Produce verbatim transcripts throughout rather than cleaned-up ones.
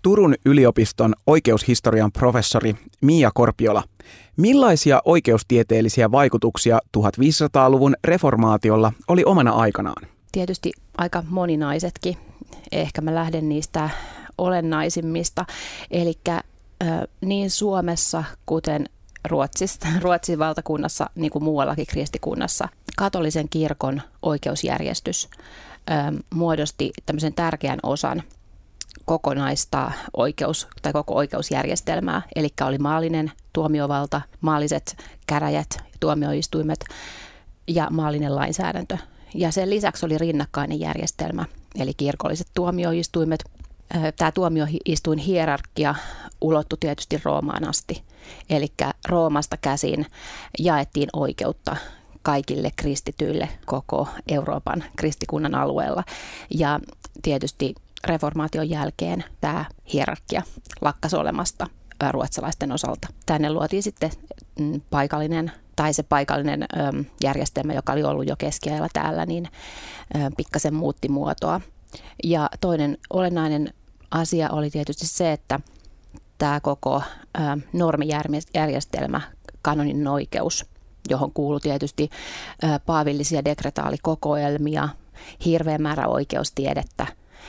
Turun yliopiston oikeushistorian professori Mia Korpiola. Millaisia oikeustieteellisiä vaikutuksia tuhatviisisataaluvun reformaatiolla oli omana aikanaan? Tietysti aika moninaisetkin. Ehkä mä lähden niistä olennaisimmista. Eli niin Suomessa kuten Ruotsissa, Ruotsin valtakunnassa, niin kuin muuallakin kristikunnassa, katolisen kirkon oikeusjärjestys ö, muodosti tämmöisen tärkeän osan kokonaista oikeus- tai koko oikeusjärjestelmää. Eli oli maallinen tuomiovalta, maalliset käräjät, tuomioistuimet ja maallinen lainsäädäntö. Ja sen lisäksi oli rinnakkainen järjestelmä, eli kirkolliset tuomioistuimet. Tämä tuomioistuin hierarkia ulottui tietysti Roomaan asti. Eli Roomasta käsin jaettiin oikeutta kaikille kristityille koko Euroopan kristikunnan alueella. Ja tietysti reformaation jälkeen tämä hierarkia lakkasi olemasta ruotsalaisten osalta. Tänne luotiin sitten paikallinen, tai se paikallinen järjestelmä, joka oli ollut jo keskiajalla täällä, niin pikkasen muutti muotoa. Ja toinen olennainen asia oli tietysti se, että tämä koko normijärjestelmä, kanonin oikeus, johon kuului tietysti paavillisia dekretaalikokoelmia, hirveä määrä oikeustiedettä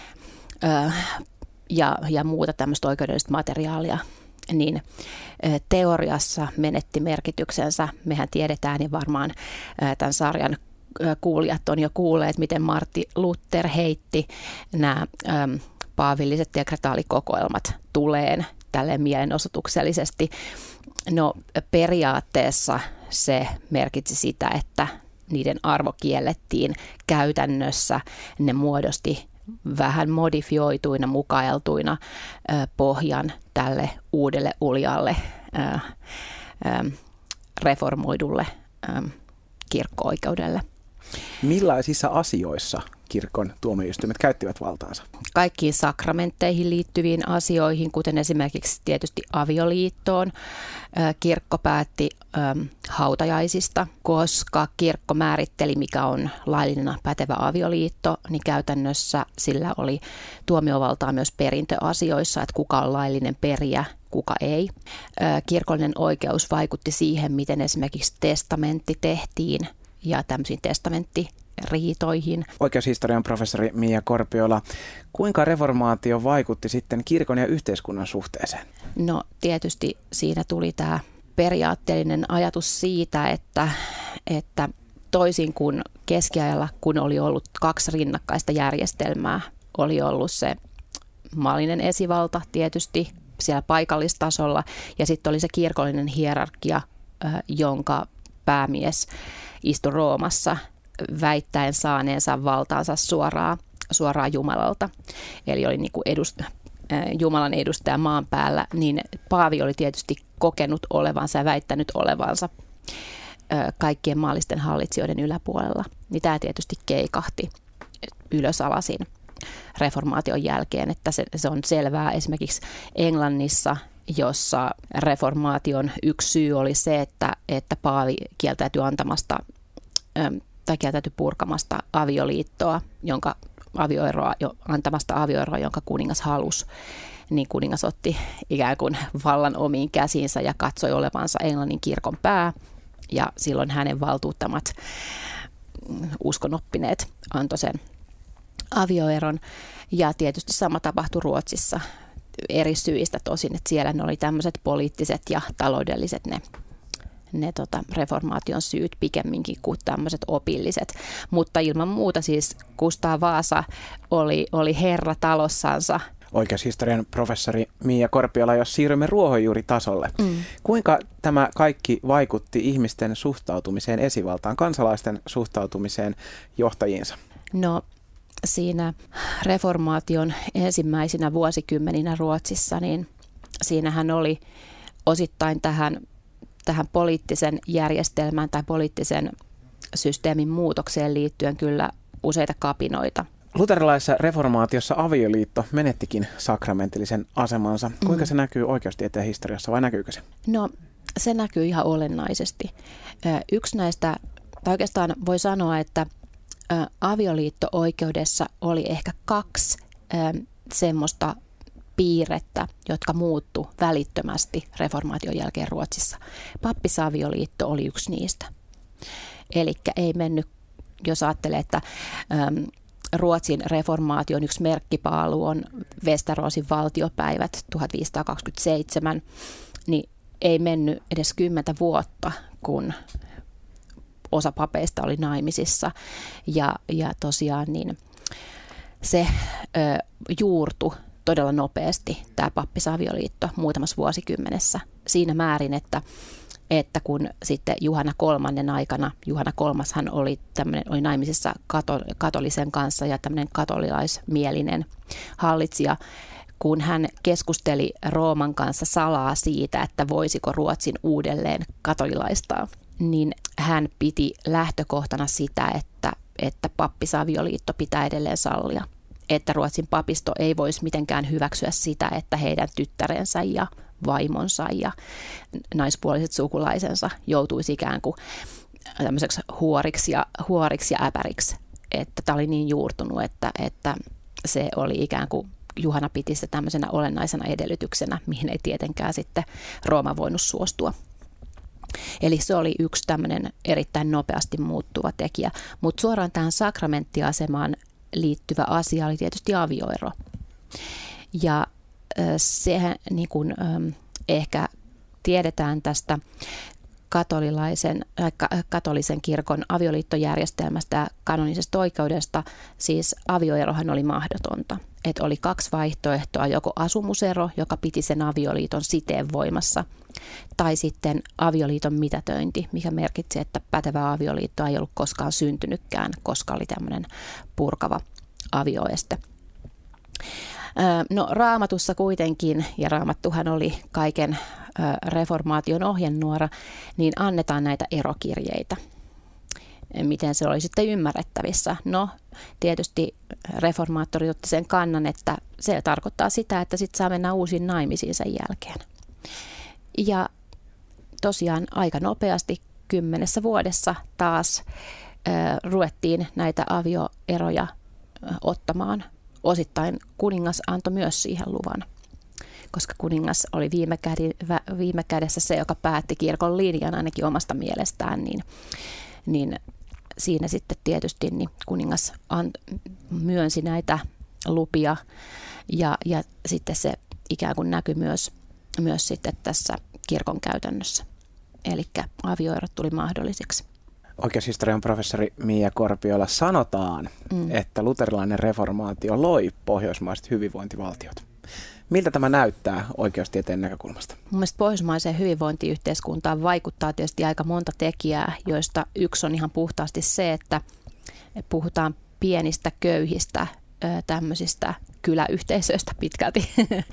ja, ja muuta tämmöistä oikeudellista materiaalia, niin teoriassa menetti merkityksensä. Mehän tiedetään ja varmaan tämän sarjan kuulijat on jo kuulleet, miten Martti Luther heitti nämä paavilliset dekretaalikokoelmat tuleen tälleen mielenosoituksellisesti. No periaatteessa se merkitsi sitä, että niiden arvo kiellettiin käytännössä. Ne muodosti vähän modifioituina, mukailtuina pohjan tälle uudelle uljalle reformoidulle kirkko-oikeudelle. Millaisissa asioissa kirkon tuomioistuimet käyttivät valtaansa? Kaikkiin sakramentteihin liittyviin asioihin, kuten esimerkiksi tietysti avioliittoon. Kirkko päätti hautajaisista, koska kirkko määritteli, mikä on laillinen pätevä avioliitto, niin käytännössä sillä oli tuomiovaltaa myös perintöasioissa, että kuka on laillinen perijä, kuka ei. Kirkollinen oikeus vaikutti siihen, miten esimerkiksi testamentti tehtiin ja tämmöisiin testamenttoriitoihin. Oikeushistorian professori Mia Korpiola, kuinka reformaatio vaikutti sitten kirkon ja yhteiskunnan suhteeseen? No tietysti siinä tuli tämä periaatteellinen ajatus siitä, että, että toisin kuin keskiajalla, kun oli ollut kaksi rinnakkaista järjestelmää, oli ollut se maallinen esivalta tietysti siellä paikallistasolla ja sitten oli se kirkollinen hierarkia, jonka päämies istui Roomassa väittäen saaneensa valtaansa suoraan, suoraan Jumalalta. Eli oli niin kuin edust, Jumalan edustaja maan päällä, niin paavi oli tietysti kokenut olevansa ja väittänyt olevansa kaikkien maallisten hallitsijoiden yläpuolella. Niin tämä tietysti keikahti ylösalasin reformaation jälkeen, että se, se on selvää esimerkiksi Englannissa, jossa reformaation yksi syy oli se, että, että paavi kieltäytyi antamasta tai kieltäytyi purkamasta avioliittoa, jonka avioeroa, jo, antamasta avioeroa, jonka kuningas halusi. Niin kuningas otti ikään kuin vallan omiin käsiinsä ja katsoi olevansa Englannin kirkon pää. Ja silloin hänen valtuuttamat uskonoppineet antoi sen avioeron. Ja tietysti sama tapahtui Ruotsissa eri syistä tosin, että siellä ne oli tämmöiset poliittiset ja taloudelliset ne, ne tota, reformaation syyt pikemminkin kuin tämmöiset opilliset. Mutta ilman muuta siis Kustaa Vaasa oli, oli herra talossansa. Oikeushistorian professori Mia Korpiola, jos siirrymme ruohonjuuritasolle. Mm. Kuinka tämä kaikki vaikutti ihmisten suhtautumiseen esivaltaan, kansalaisten suhtautumiseen johtajiinsa? No siinä reformaation ensimmäisinä vuosikymmeninä Ruotsissa, niin siinähän oli osittain tähän, tähän poliittisen järjestelmään tai poliittisen systeemin muutokseen liittyen kyllä useita kapinoita. Luterilaisessa reformaatiossa avioliitto menettikin sakramentillisen asemansa. Kuinka se näkyy oikeustieteen historiassa vai näkyykö se? No se näkyy ihan olennaisesti. Yksi näistä, tai oikeastaan voi sanoa, että avioliitto-oikeudessa oli ehkä kaksi semmoista piirrettä, jotka muuttu välittömästi reformaation jälkeen Ruotsissa. Pappisavioliitto oli yksi niistä. Eli ei mennyt, jos ajattelee, että äm, Ruotsin reformaation yksi merkkipaalu on Westerosin valtiopäivät tuhatviisisataakaksikymmentäseitsemän, niin ei mennyt edes kymmentä vuotta, kun osa papeista oli naimisissa. Ja, ja tosiaan niin se ö, juurtui todella nopeasti, tämä pappisavioliitto, muutamassa vuosikymmenessä siinä määrin, että että kun sitten Juhana kolmannen aikana, Juhana kolmashan oli, oli naimisissa kato, katolisen kanssa ja tämmöinen katolilaismielinen hallitsija, kun hän keskusteli Rooman kanssa salaa siitä, että voisiko Ruotsin uudelleen katolilaistaa, niin hän piti lähtökohtana sitä, että, että pappisavioliitto pitää edelleen sallia. Että Ruotsin papisto ei voisi mitenkään hyväksyä sitä, että heidän tyttärensä ja vaimonsa ja naispuoliset sukulaisensa joutuisi ikään kuin tämmöiseksi huoriksi ja, huoriksi ja äpäriksi. Että tämä oli niin juurtunut, että, että se oli ikään kuin Juhana piti sitä tämmöisenä olennaisena edellytyksenä, mihin ei tietenkään sitten Rooma voinut suostua. Eli se oli yksi tämmöinen erittäin nopeasti muuttuva tekijä, mutta suoraan tähän sakramenttiasemaan liittyvä asia oli tietysti avioero. Ja sehän niin kuin, ehkä tiedetään tästä katolilaisen, äh, katolisen kirkon avioliittojärjestelmästä ja kanonisesta oikeudesta, siis avioerohan oli mahdotonta. Et oli kaksi vaihtoehtoa, joko asumusero, joka piti sen avioliiton siteen voimassa, tai sitten avioliiton mitätöinti, mikä merkitsi, että pätevää avioliittoa ei ollut koskaan syntynytkään, koska oli tämmöinen purkava avioeste. No Raamatussa kuitenkin, ja Raamattuhan oli kaiken reformaation ohjenuora, niin annetaan näitä erokirjeitä. Miten se oli sitten ymmärrettävissä? No tietysti reformaattorit otti sen kannan, että se tarkoittaa sitä, että sitten saa mennä uusiin naimisiin sen jälkeen. Ja tosiaan aika nopeasti kymmenessä vuodessa taas äh, ruvettiin näitä avioeroja äh, ottamaan. Osittain kuningas antoi myös siihen luvan, koska kuningas oli viime, kädi, viime kädessä se, joka päätti kirkon linjan ainakin omasta mielestään, niin, niin siinä sitten tietysti niin kuningas ant, myönsi näitä lupia ja, ja sitten se ikään kuin näkyi myös, myös sitten tässä kirkon käytännössä. Eli avioerot tuli mahdollisiksi. Oikeushistorian professori Mia Korpiola, sanotaan, mm. että luterilainen reformaatio loi pohjoismaiset hyvinvointivaltiot. Miltä tämä näyttää oikeustieteen näkökulmasta? Mun mielestä pohjoismaiseen hyvinvointiyhteiskuntaan vaikuttaa tietysti aika monta tekijää, joista yksi on ihan puhtaasti se, että puhutaan pienistä, köyhistä, tämmöisistä kyläyhteisöistä pitkälti,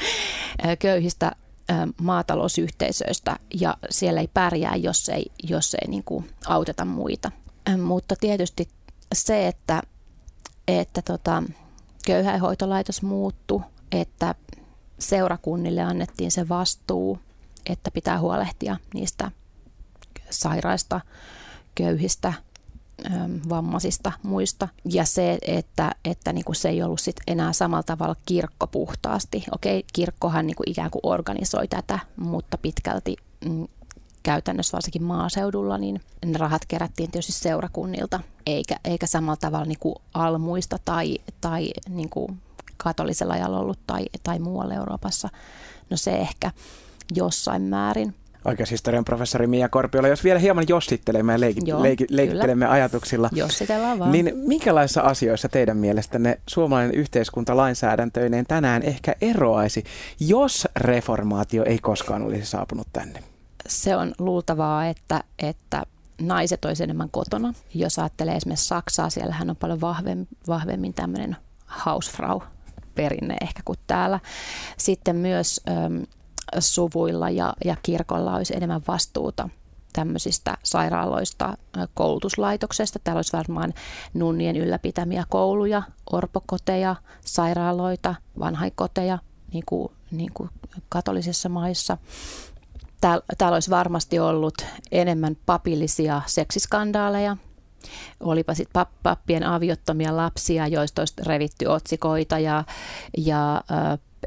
köyhistä maatalousyhteisöistä, ja siellä ei pärjää, jos ei, jos ei niin kuin auteta muita. Mutta tietysti se, että, että tota, köyhäinhoitolaitos muuttui, että seurakunnille annettiin se vastuu, että pitää huolehtia niistä sairaista, köyhistä, vammaisista, muista. Ja se, että, että niin kuin se ei ollut sit enää samalla tavalla kirkko puhtaasti. Okei, kirkkohan niin kuin ikään kuin organisoi tätä, mutta pitkälti mm, käytännössä varsinkin maaseudulla, niin ne rahat kerättiin tietysti seurakunnilta, eikä, eikä samalla tavalla niin kuin almuista tai, tai niin kuin katolisella ajalla ollut tai, tai muualla Euroopassa. No se ehkä jossain määrin. Oikeushistorian professori Mia Korpiola, jos vielä hieman jossittelemme ja leiki, Joo, leiki, leikittelemme kyllä. ajatuksilla, vaan. Niin minkälaisissa asioissa teidän mielestänne suomalainen yhteiskunta lainsäädäntöineen tänään ehkä eroaisi, jos reformaatio ei koskaan olisi saapunut tänne? Se on luultavaa, että, että naiset olisi enemmän kotona. Jos ajattelee esimerkiksi Saksaa, siellähän on paljon vahvemmin, vahvemmin tämmöinen Hausfrau-perinne ehkä kuin täällä. Sitten myös Ähm, suvuilla ja, ja kirkolla olisi enemmän vastuuta tämmöisistä sairaaloista, koulutuslaitoksesta. Täällä olisi varmaan nunnien ylläpitämiä kouluja, orpokoteja, sairaaloita, vanhainkoteja, niin kuin, niin kuin katolisissa maissa. Täällä, täällä olisi varmasti ollut enemmän papillisia seksiskandaaleja. Olipa sitten pappien aviottomia lapsia, joista olisi revitty otsikoita ja, ja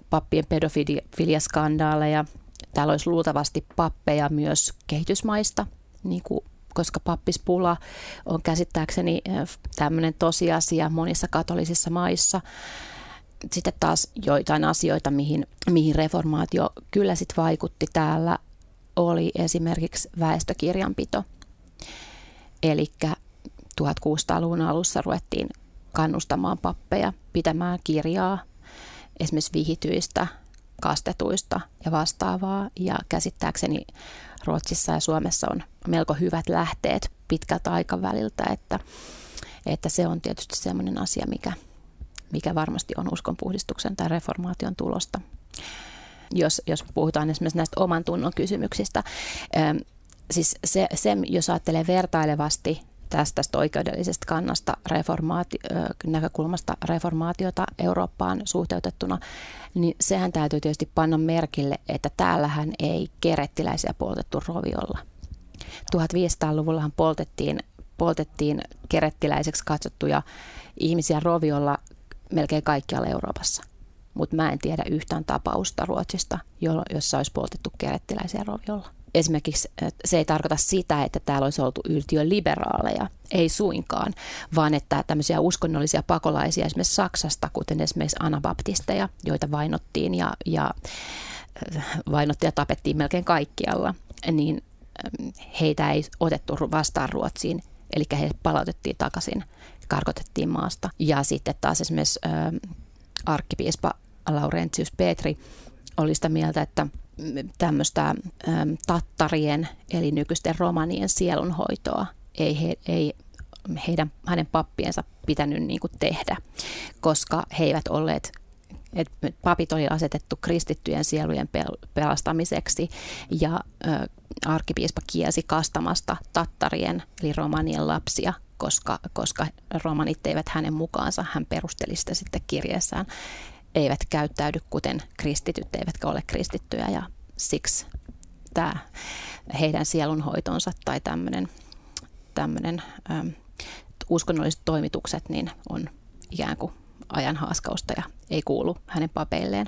pappien pedofiliaskandaaleja. Täällä olisi luultavasti pappeja myös kehitysmaista, niin kuin, koska pappispula on käsittääkseni tämmöinen tosiasia monissa katolisissa maissa. Sitten taas joitain asioita, mihin, mihin reformaatio kyllä sit vaikutti täällä, oli esimerkiksi väestökirjanpito. Eli tuhatkuusisataaluvun alussa ruvettiin kannustamaan pappeja pitämään kirjaa esimerkiksi vihityistä, kastetuista ja vastaavaa. Ja käsittääkseni Ruotsissa ja Suomessa on melko hyvät lähteet pitkältä aikaväliltä, että, että se on tietysti sellainen asia, mikä, mikä varmasti on uskonpuhdistuksen tai reformaation tulosta. Jos, jos puhutaan esimerkiksi näistä oman tunnon kysymyksistä, ähm, siis se, se, jos ajattelee vertailevasti tästä, tästä oikeudellisesta kannasta reformaati, äh, näkökulmasta reformaatiota Eurooppaan suhteutettuna, niin sehän täytyy tietysti panna merkille, että täällähän ei kerettiläisiä poltettu roviolla. tuhatviisisataaluvullahan poltettiin, poltettiin kerettiläiseksi katsottuja ihmisiä roviolla melkein kaikkialla Euroopassa. Mutta mä en tiedä yhtään tapausta Ruotsista, jossa olisi poltettu kerettiläisiä roviolla. Esimerkiksi se ei tarkoita sitä, että täällä olisi oltu yltiöliberaaleja, ei suinkaan, vaan että tämmöisiä uskonnollisia pakolaisia esimerkiksi Saksasta, kuten esimerkiksi anabaptisteja, joita vainottiin ja, ja vainottiin ja tapettiin melkein kaikkialla, niin heitä ei otettu vastaan Ruotsiin, eli he palautettiin takaisin, karkotettiin maasta. Ja sitten taas esimerkiksi arkkipiispa Laurentius Petri oli sitä mieltä, että tämmöistä tattarien eli nykyisten romanien sielunhoitoa ei, he, ei heidän, hänen pappiensa pitänyt niin kuin tehdä, koska he eivät olleet, että papit oli asetettu kristittyjen sielujen pelastamiseksi ja arkkipiispa kielsi kastamasta tattarien eli romanien lapsia, koska, koska romanit eivät hänen mukaansa, hän perusteli sitä sitten kirjeessään, eivät käyttäydy kuten kristityt, eivätkä ole kristittyjä ja siksi tämä heidän sielunhoitonsa tai tämmöinen, tämmöinen äm, uskonnolliset toimitukset niin on ikään kuin ajan haaskausta ja ei kuulu hänen papeilleen.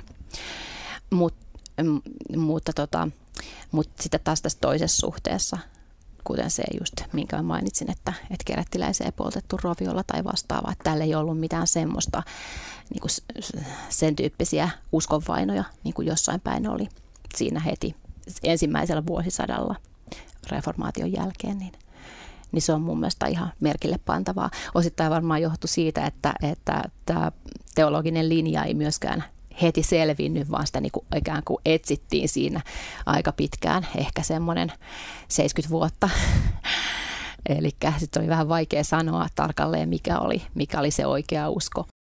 Mut, m, mutta, tota, mutta sitten taas tässä toisessa suhteessa, kuten se just, minkä mainitsin, että, että kerettiläisiä ei poltettu roviolla tai vastaavaa. Että täällä ei ollut mitään semmoista, niin kuin sen tyyppisiä uskonvainoja, niin kuin jossain päin oli siinä heti ensimmäisellä vuosisadalla reformaation jälkeen. Niin, niin se on mun mielestä ihan merkille pantavaa. Osittain varmaan johtui siitä, että, että tämä teologinen linja ei myöskään heti selvinnyt, vaan sitä niin kuin ikään kuin etsittiin siinä aika pitkään, ehkä semmoinen seitsemänkymmentä vuotta. Eli sitten oli vähän vaikea sanoa tarkalleen, mikä oli, mikä oli se oikea usko.